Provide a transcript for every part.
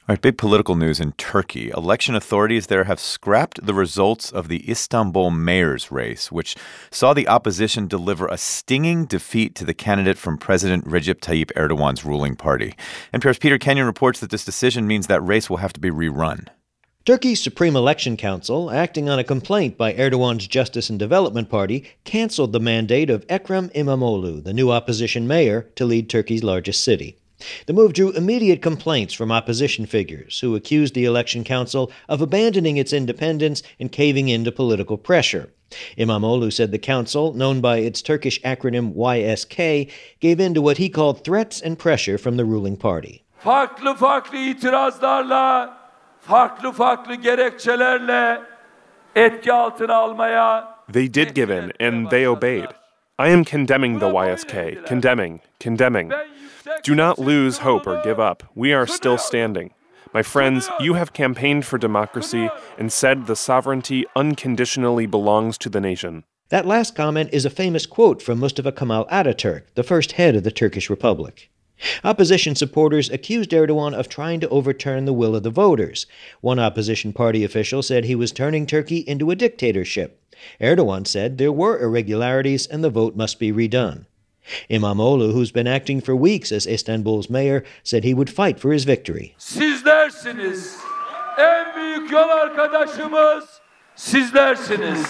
All right, big political news in Turkey. Election authorities there have scrapped the results of the Istanbul mayor's race, which saw the opposition deliver a stinging defeat to the candidate from President Recep Tayyip Erdogan's ruling party. NPR's Peter Kenyon reports that this decision means that race will have to be rerun. Turkey's Supreme Election Council, acting on a complaint by Erdogan's Justice and Development Party, canceled the mandate of Ekrem İmamoğlu, the new opposition mayor, to lead Turkey's largest city. The move drew immediate complaints from opposition figures who accused the Election Council of abandoning its independence and caving in to political pressure. İmamoğlu said the council, known by its Turkish acronym YSK, gave in to what he called threats and pressure from the ruling party. Farklı itirazlarla, farklı gerekçelerle etki altına almaya. They did give in, and they obeyed. I am condemning the YSK. Condemning. Do not lose hope or give up. We are still standing. My friends, you have campaigned for democracy and said the sovereignty unconditionally belongs to the nation. That last comment is a famous quote from Mustafa Kemal Ataturk, the first head of the Turkish Republic. Opposition supporters accused Erdogan of trying to overturn the will of the voters. One opposition party official said he was turning Turkey into a dictatorship. Erdogan said there were irregularities and the vote must be redone. İmamoğlu, who's been acting for weeks as Istanbul's mayor, said he would fight for his victory. Sizlersiniz. En büyük yol arkadaşımız sizlersiniz.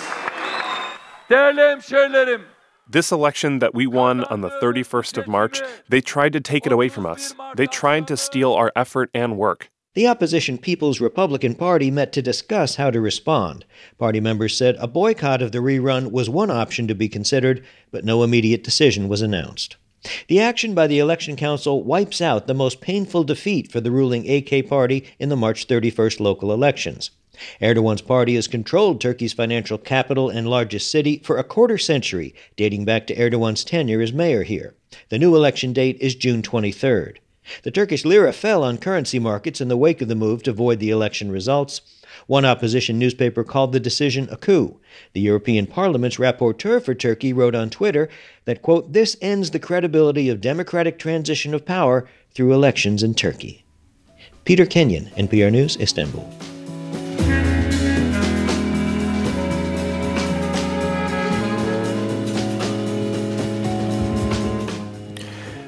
Değerli hemşehrilerim. This election that we won on the 31st of March, they tried to take it away from us. They tried to steal our effort and work. The opposition People's Republican Party met to discuss how to respond. Party members said a boycott of the rerun was one option to be considered, but no immediate decision was announced. The action by the Election Council wipes out the most painful defeat for the ruling AK party in the March 31st local elections. Erdogan's party has controlled Turkey's financial capital and largest city for a quarter century, dating back to Erdogan's tenure as mayor here. The new election date is June 23rd. The Turkish lira fell on currency markets in the wake of the move to void the election results. One opposition newspaper called the decision a coup. The European Parliament's rapporteur for Turkey wrote on Twitter that, quote, "This ends the credibility of democratic transition of power through elections in Turkey." Peter Kenyon, NPR News, Istanbul.